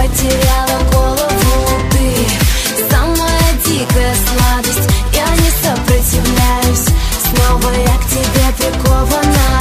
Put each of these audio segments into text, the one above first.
потеряла голову. Ты самая дикая сладость, я не сопротивляюсь. Снова я к тебе прикована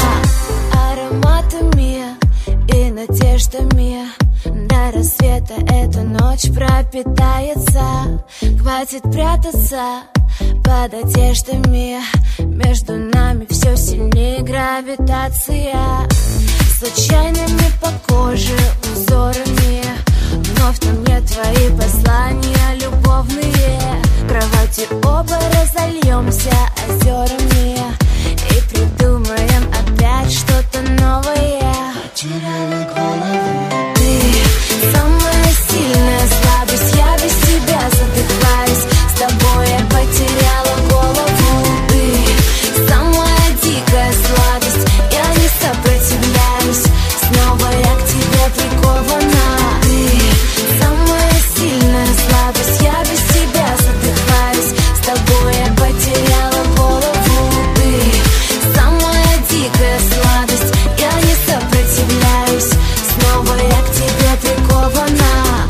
ароматами и надеждами. До рассвета эта ночь пропитается. Хватит прятаться под одеждами. Между нами все сильнее гравитация. Случайными по коже узорами. Вновь на мне твои послания любовные. В кровати оба разольемся озерами и придумаем опять что-то новое. Потеряла голову. Ты самая сильная слабость, я без тебя задыхаюсь. С тобой я потеряла голову. Ты самая дикая сладость, я не сопротивляюсь. Снова я к тебе прикована. Ты самая сильная слабость, я без тебя задыхаюсь. С тобой я потеряла голову. Ты самая дикая сладость, я не сопротивляюсь. Снова я к тебе прикована.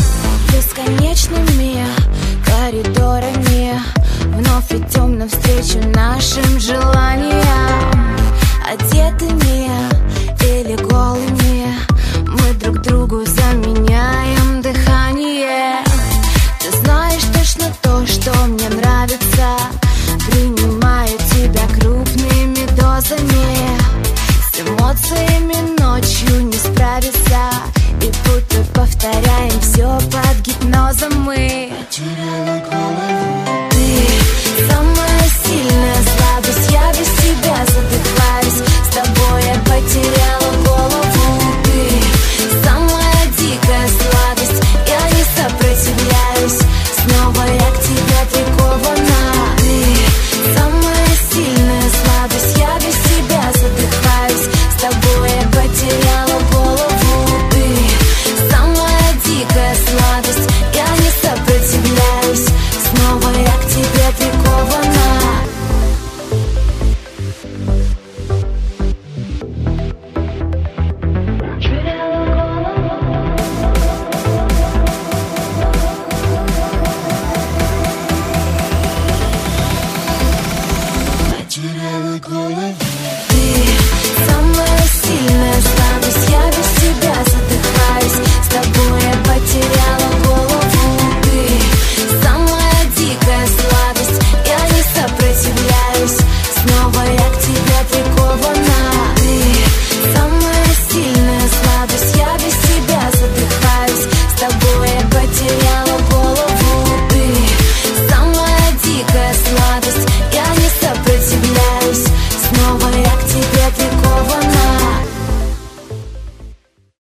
Бесконечными коридорами вновь идем навстречу нашим желаниям. Одетыми или голыми мы друг другу заменяем дыхание. Ты знаешь точно то, что мне нравится. Принимаю тебя крупными дозами. С эмоциями ночью не справиться. И будто повторяем все под гипнозом мы. Потеряла голову. Ты самая сильная слабость, я без тебя задыхаюсь. С тобой я потеряла голову. Ты самая дикая сладость, я не сопротивляюсь. Снова я к тебе прикована. Ты самая сильная слабость, я без тебя задыхаюсь. С тобой я потеряла голову. Ты самая дикая сладость,